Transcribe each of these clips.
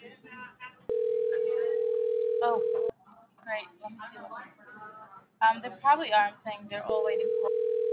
Oh, great. Let me see. They probably are. I'm saying they're all waiting for.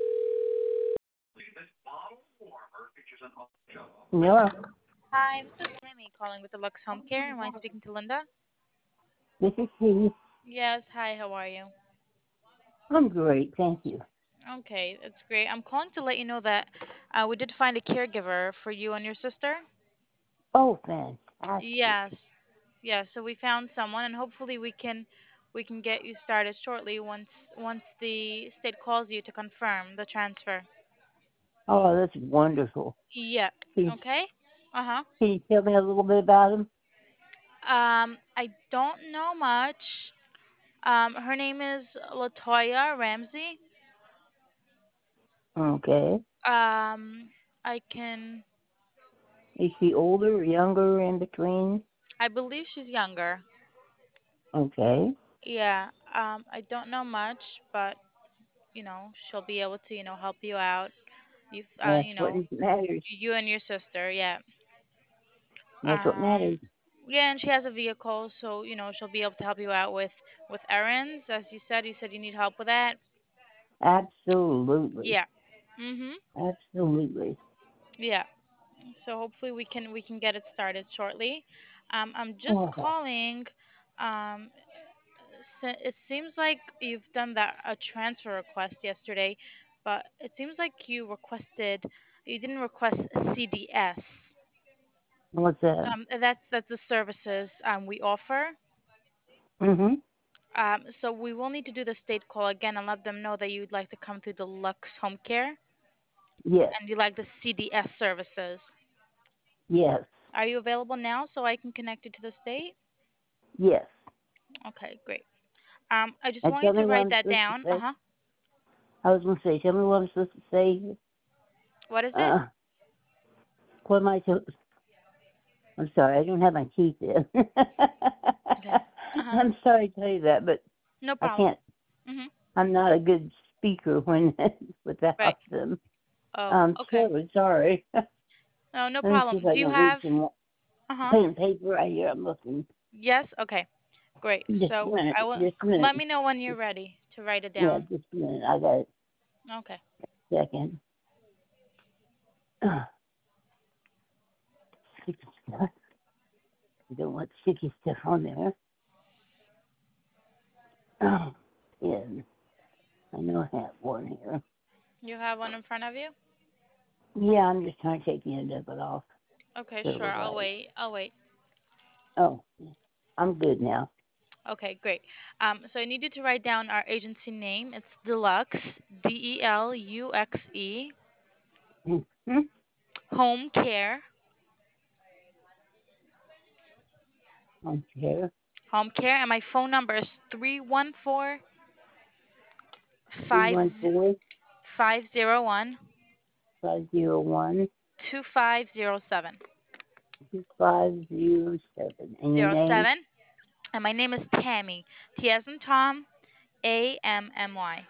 Hello, Hi, this is Tammy calling with the Lux Home Care. Am I speaking to Linda? this is she. Yes. Hi. How are you? I'm great, thank you. Okay, that's great. I'm calling to let you know that we did find a caregiver for you and your sister. Oh, fantastic. Yes. Yes. So we found someone, and hopefully we can get you started shortly once the state calls you to confirm the transfer. Oh, that's wonderful. Yeah. Can Okay. Uh huh. can you tell me a little bit about him? I don't know much. Her name is Latoya Ramsey. Okay. Um, I can. Is she older or younger, in between? I believe she's younger. Okay. Yeah. I don't know much, but she'll be able to help you out. You That's what matters. you and your sister. Yeah. That's what matters. Yeah, and she has a vehicle, so she'll be able to help you out with errands, as you said. You said you need help with that. Absolutely. Yeah. Mhm. Absolutely. Yeah. So hopefully we can get it started shortly. I'm just Oh, calling. Um, it seems like you've done that a transfer request yesterday, but it seems like you didn't request CDS. what's that? That's the services we offer. Mhm. So we will need to do the state call again and let them know that you'd like to come through the Lux Home Care Yes. and you like the CDS services. Yes. Are you available now so I can connect you to the state? Yes. Okay, great. I just And want tell you me to what write I'm that supposed to down. say. Uh-huh. I was gonna say, tell me what I'm supposed to say. What is it? Uh, what am I supposed? I'm sorry, I don't have my teeth in. Okay. Uh-huh. I'm sorry to tell you that, but No I problem. can't. Mhm. I'm not a good speaker when Right. without them. Oh, I'm okay. terribly sorry. No, no Let me see problem. if I Do you can read have some Uh-huh. pen and paper right here. I'm looking. Yes? Okay. Great. Just a So, minute. I will Just a minute. let me know when you're ready to write it Yeah, down. just a minute. I got it. Okay. Second. Sticky stuff. You don't want sticky stuff on there. Oh, yeah. I know I have one here. You have one in front of you? Yeah, I'm just trying to take the end of it off. Okay, So sure. we're I'll right. wait. I'll wait. Oh, I'm good now. Okay, great. So I need you to write down our agency name. It's Deluxe, Deluxe, Mm-hmm. Home Care, Okay. Home Care, and my phone number is 314 314 501 501 2507. 2507. And your Zero name? seven. And my name is Tammy. T as in Tom, AMMY.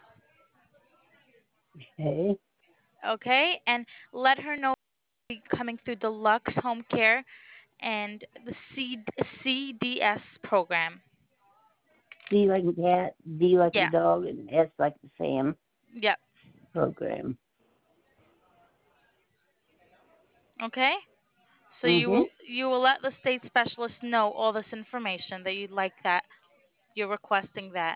Okay. Okay, and let her know coming through Deluxe Home Care and the CDS program. C like a cat, D like a Yeah. dog, and S like the Sam Yep. program. Okay. So you Mm-hmm. will let the state specialist know all this information that you'd like that you're requesting that.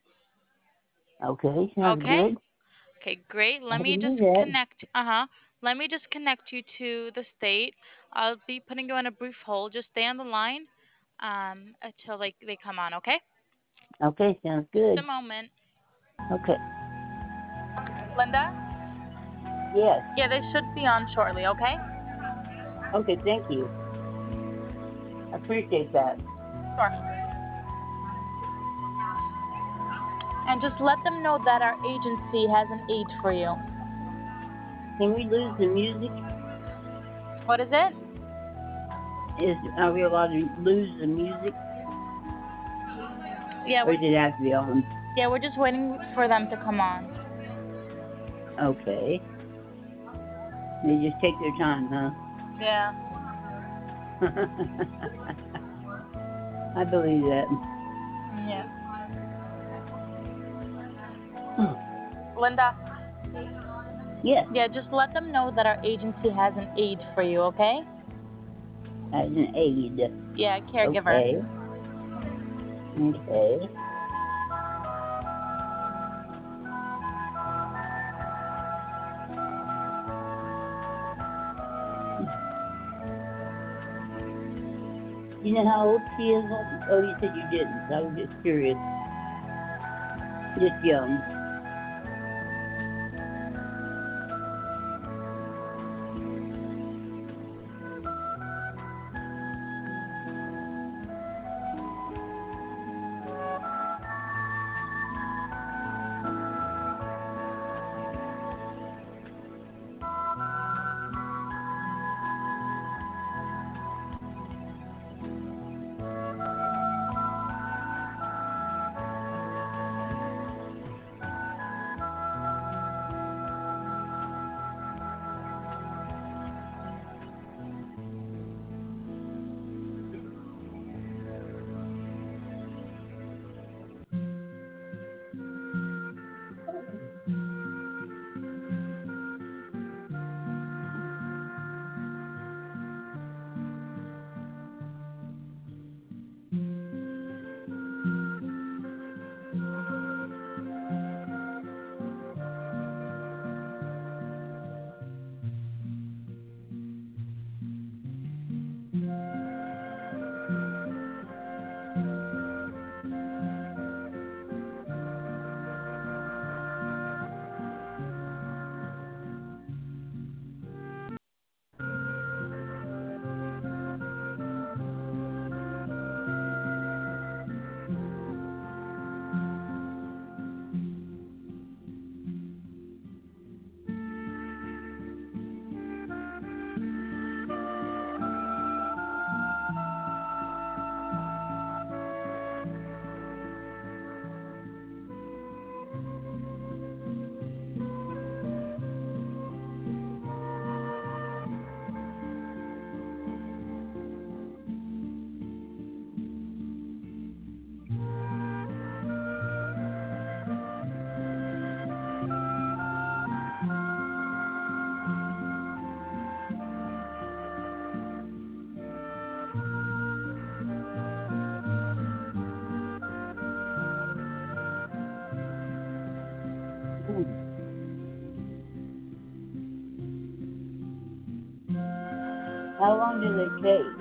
Okay, sounds Okay. good. Okay, great. I Let me can just do that. connect. Let me just connect you to the state. I'll be putting you on a brief hold. Just stay on the line until they come on, okay? Okay, sounds Just a good. moment. Okay. Linda? Yes. Yeah, they should be on shortly, okay? Okay, thank you. I appreciate that. Sure. And just let them know that our agency has an aid for you. Can we lose the music? What is it? Are we allowed to lose the music? Yeah, Or does it have to be on? we're just waiting for them to come on. Okay. They just take their time, Yeah. huh? I believe that. Yeah. Linda, Yes, yeah, just let them know that our agency has an aide for you, okay? as an aid. Yeah, caregiver. Okay. Okay. You know how old she is? Oh, you said you didn't. I was just curious. Just young. Hmm. How long do they take?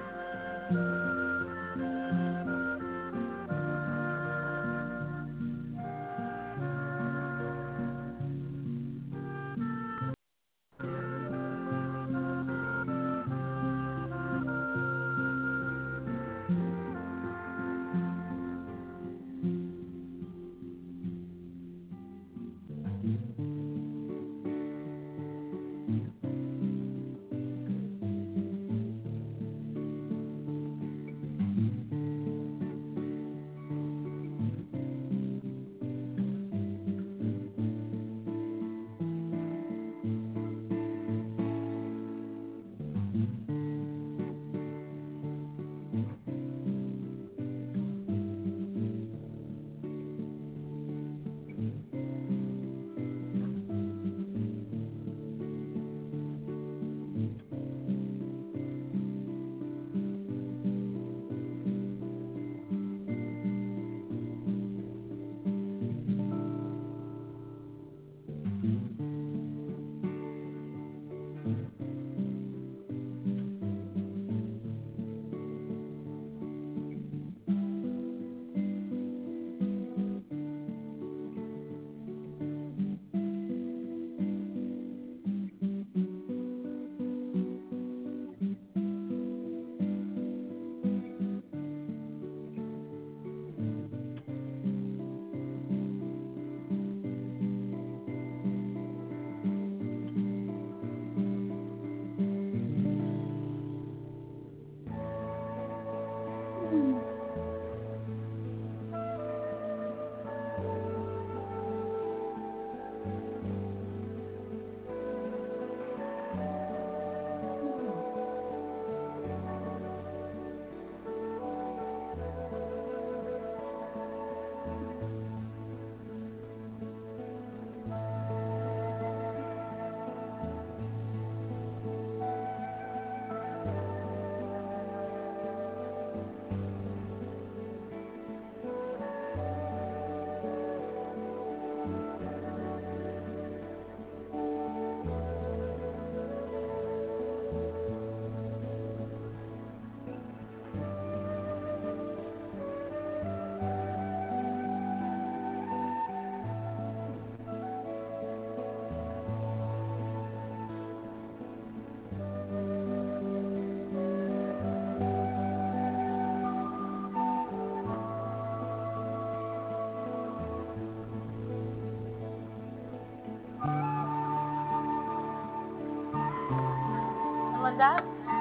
was that?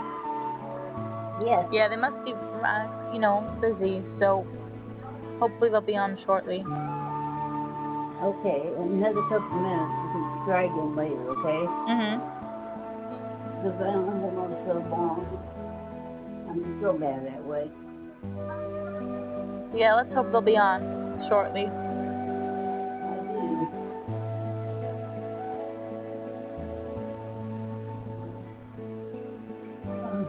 Yes. Yeah, they must be, busy. So hopefully they'll be on shortly. Okay, another couple minutes. We can try again later, okay? Mhm. Because I don't hold on so long. I feel bad that way. Yeah, let's hope they'll be on shortly. I do. Uh,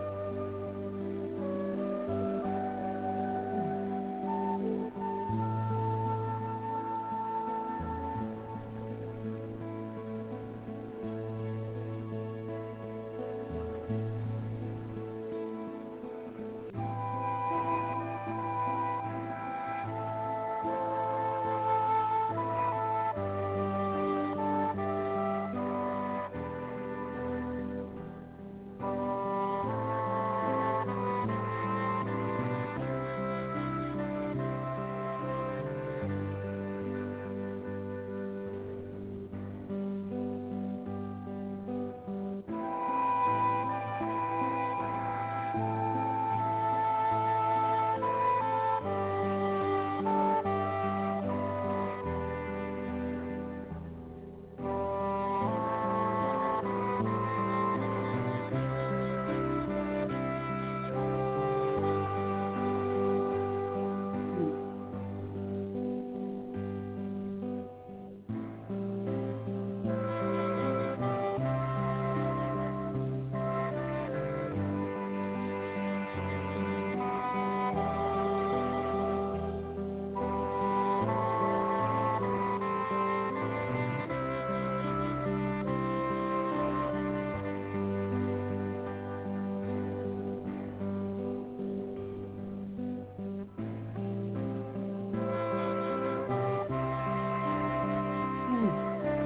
hmm.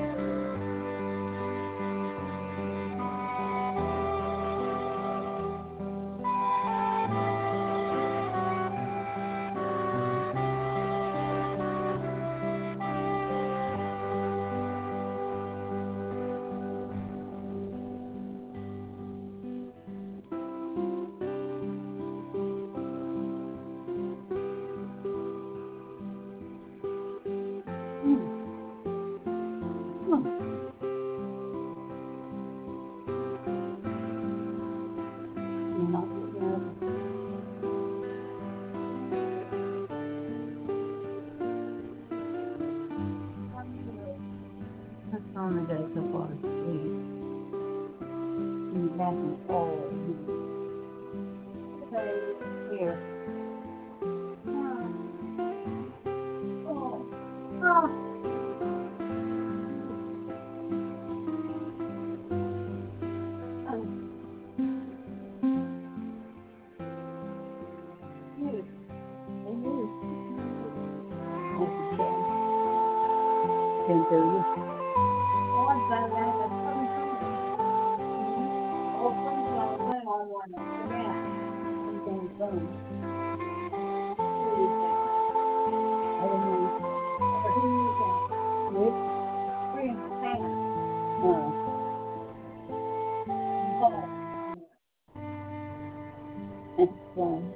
Hmm. Hmm. You're not getting up. That's only got a couple hours sleep. And back and forward. Okay, here. Oh, oh, oh. Oh, you. Hey, you. Thank you, Ken. Ken, do you? Oh, I'm glad I got some coming. Oh, some of them on one. Yeah. Something's done. Who is that? I don't know. Who is that? Rick? Rick, Sam. No. Oh. That's fun.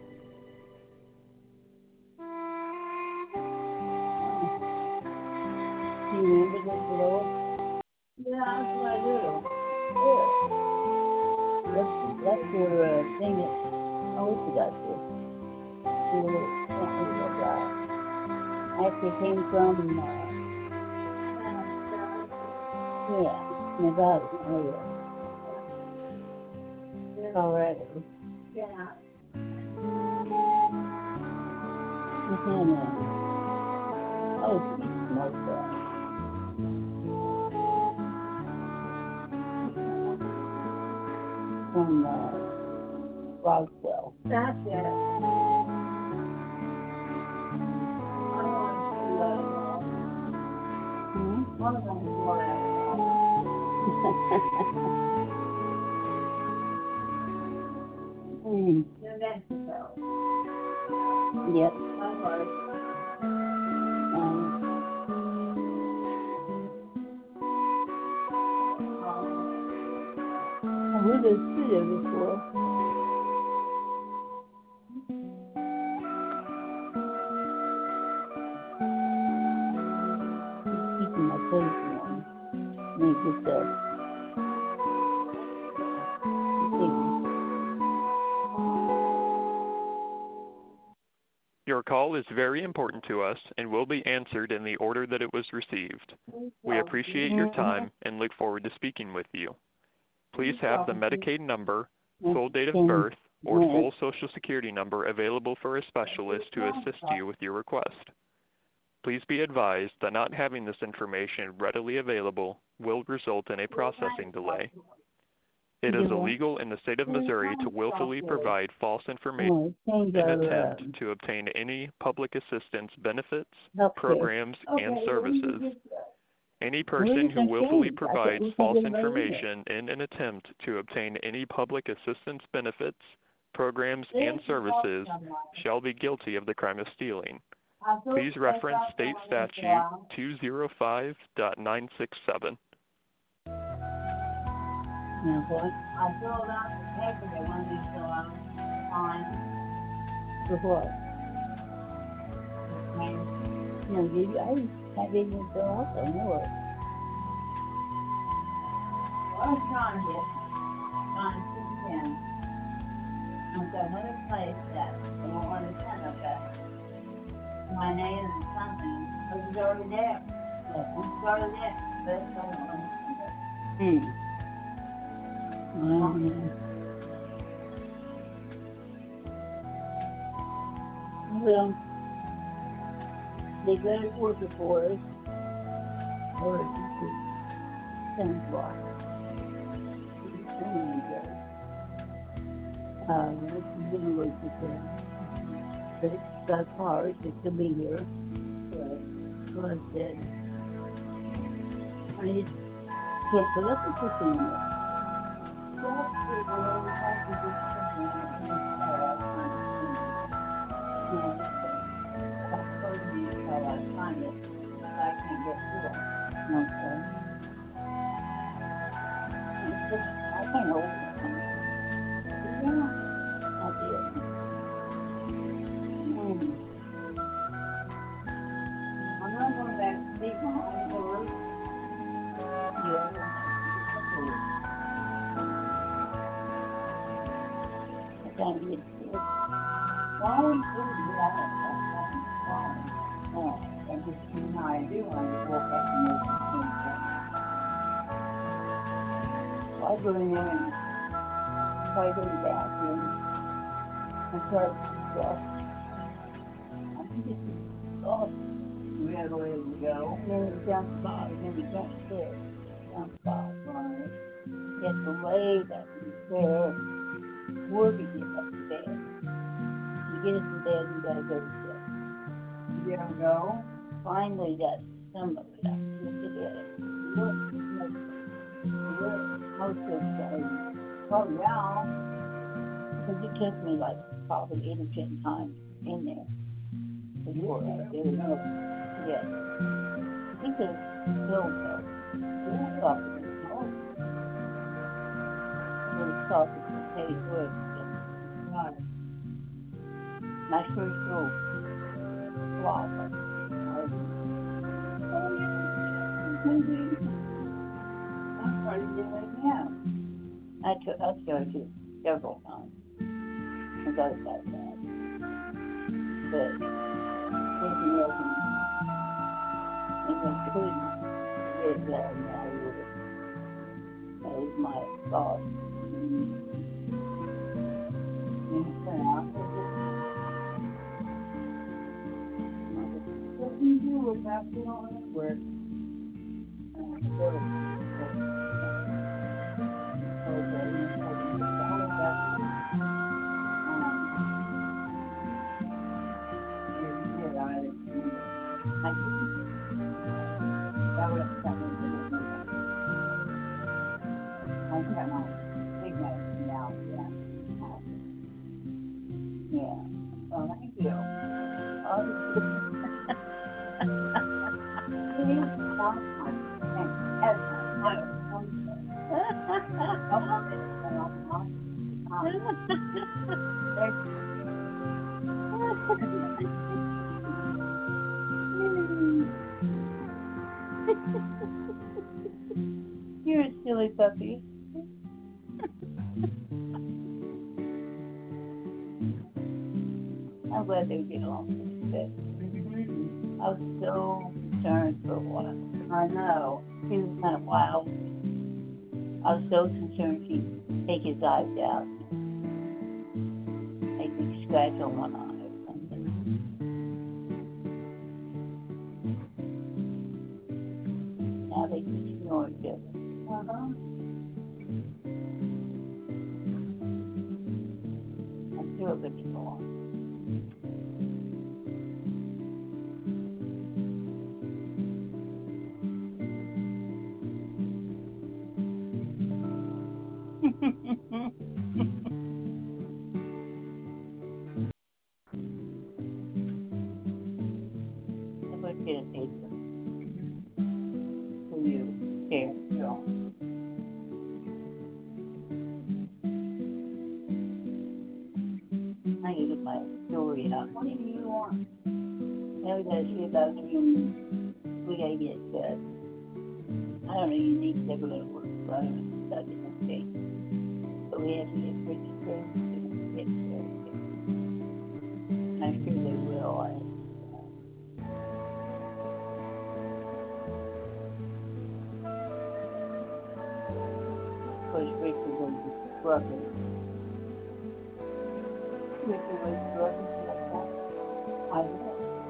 Oh. Do you remember this little? Yeah, that's what I do. Yeah. That's your thing that, oh, we forgot this. Your little antlers you got. Actually came from, yeah, Nevada. Oh, yeah. Colorado. Yeah. Within, oh, she's smart that. From, Roswell. That's it. I want to let it go. Hmm? One of them is more let it go. Mm. New Mexico. Yep. That was. Um, oh, we didn't see it before. Keeping my face warm. Make it that. Your call is very important to us and will be answered in the order that it was received. We appreciate your time and look forward to speaking with you. Please have the Medicaid number, full date of birth, or full Social Security number available for a specialist to assist you with your request. Please be advised that not having this information readily available will result in a processing delay. It is illegal in the state of Missouri to willfully provide false information in an attempt to obtain any public assistance benefits, programs, and services. Any person who willfully provides false information in an attempt to obtain any public assistance benefits, programs, and services shall be guilty of the crime of stealing. Please reference State Statute 205.967. Now what? I filled out the paper they wanted me to fill out. Fine. For what? No, I didn't fill out the more. I was trying to sit down. I've got another place that I don't want to send up that. My name and something. But it's already there. Yeah, it's already there. But I don't want to send it. Well, they go to work for us, or send for it's been working for them. But it's got hard to be here. So I said, I just can't put up with this anymore. I go in there and try to go to the bathroom and start stuff. I think it's off. We had a way to go. And then it's down the bottom, and then we don't sit down the bottom. Get the way that we there. Where we get up to bed. You get us to bed, we gotta go to bed. You gotta go? Finally got some of it up. Just to get it. Most of the day. Oh, yeah. Because it took me like probably 8 or 10 times in there. Before there was no, yeah. I think there's still though. There's sausage in the home. There's sausage in Teddy Wood. Right. My first little flop. I'm trying to do it now. I tried to several times. I got it that bad. But thinking of it, and I couldn't get that now with it. That was my thought. What do you do with after all that work? You're a silly puppy. I'm glad they get along pretty good. I was so concerned for a while. I know. He was kind of wild. I was so concerned he'd take his eyes out. Make me scratch on one eye or something. Now they just ignore each other. I'm sure it'll get along. I wish you'd have paid them for you share your own. I need to get my story out. What do you want? Now we gotta see about you. We gotta get I don't know, you need to go to work, so I don't know if that's okay. But we have to get registered to get started. I'm sure they will. Of course, Richard was disrupted. Richard was disrupted like that. I know.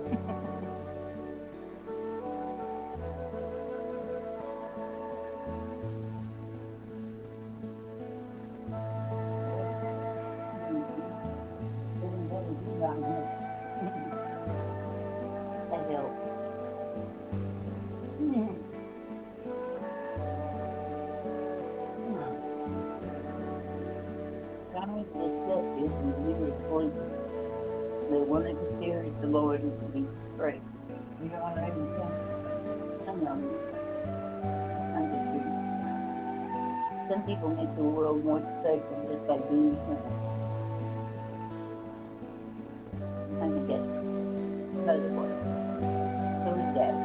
That helps. Johnny was deceptive and we were sleeping. They wanted to hear the Lord and to be praised. You know what I mean? I know. I'm just kidding. Some people make the world more special just by being here. I'm a guest. Another one. So is Daddy.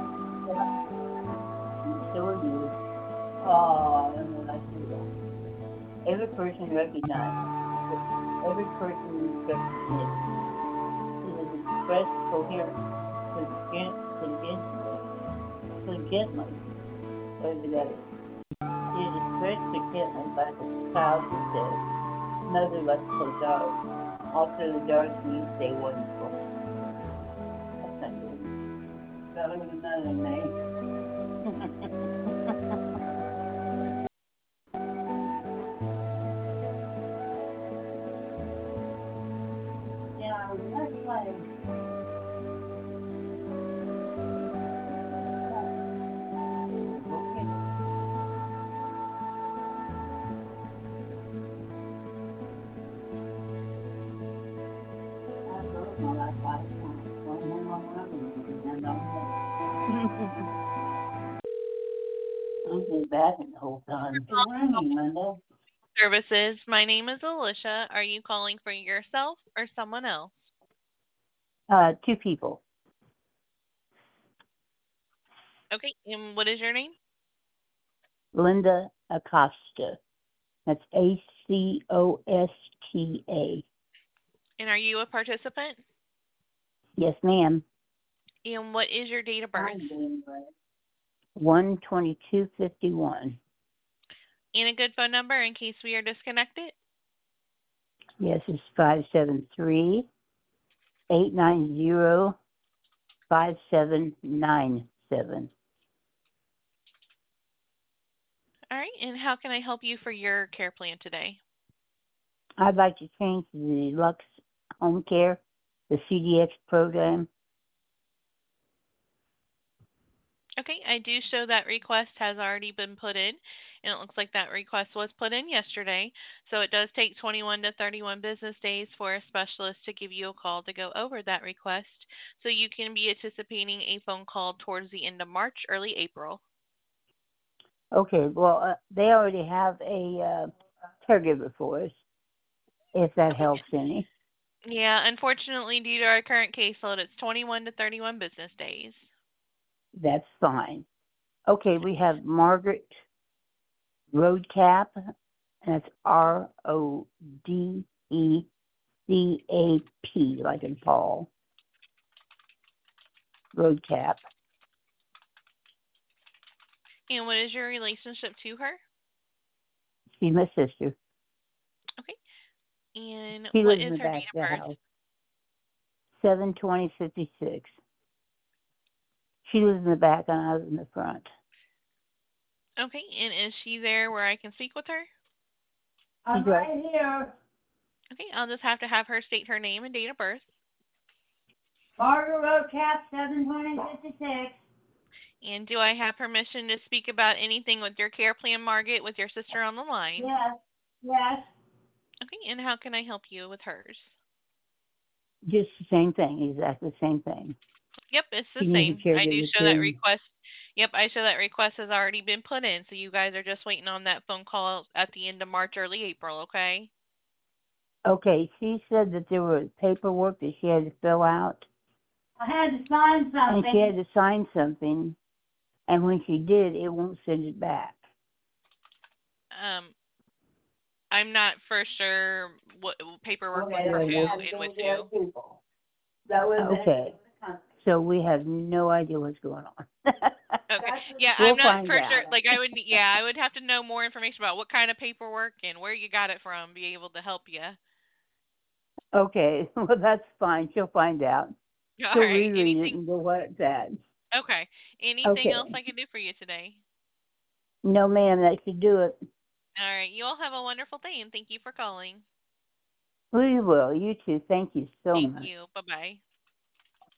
So are you. Oh, and then I see that. Every person recognizes. Every person is represented. It is expressed coherently, gently, or together. It is expressed gently by the child who says, Mother, let's play dark. After the dark, we say wonderful. That's not good. Got another name. Yeah, that's like. I've been backing the whole time. Good morning, Linda. Services. My name is Alicia. Are you calling for yourself or someone else? Two people. Okay, and what is your name? Linda Acosta. That's Acosta. And are you a participant? Yes, ma'am. And what is your date of birth? 12251. And a good phone number in case we are disconnected? Yes, it's 573-890-5797. All right, and how can I help you for your care plan today? I'd like to change to the Deluxe Home Care, the CDX program. Okay, I do show that request has already been put in, and it looks like that request was put in yesterday. So it does take 21 to 31 business days for a specialist to give you a call to go over that request. So you can be anticipating a phone call towards the end of March, early April. Okay, well, they already have a caregiver for us. if that Okay. helps any. Yeah, unfortunately, due to our current caseload, it's 21 to 31 business days. That's fine. Okay, we have Margaret Roadcap, and that's RODECAP, like in Paul. Roadcap. And what is your relationship to her? She's my sister. Okay. And She what lives in is the her back date of of the birth? house. 7/20/56. She lives in the back and I live in the front. Okay. And is she there where I can speak with her? I'm right here. Okay. I'll just have to have her state her name and date of birth. Margaret Roadcap, 7/20/56. And do I have permission to speak about anything with your care plan, Margaret, with your sister on the line? Yes, yes. Okay. And how can I help you with hers? Just the same thing, exactly the same thing. Yep, it's the She needs same. a I do caregiver show that too. request. Yep, I show that request has already been put in, so you guys are just waiting on that phone call at the end of March, early April, okay? Okay, she said that there was paperwork that she had to fill out. I had to sign something. And she had to sign something, and when she did, it won't send it back. Um, I'm not for sure what paperwork was Okay, for that who has to and do with with the other who. people. That was okay. So we have no idea what's going on. Okay. Yeah, I'm We'll not find for sure. out. Like I would have to know more information about what kind of paperwork and where you got it from, be able to help you. Okay, well that's fine. She'll find out. All She'll right. reread it Anything? and go what it's at. Okay. Anything else Okay. I can do for you today? No, ma'am, that should do it. All right. You all have a wonderful day, and thank you for calling. We will. You too. Thank you so Thank much. you. Bye bye.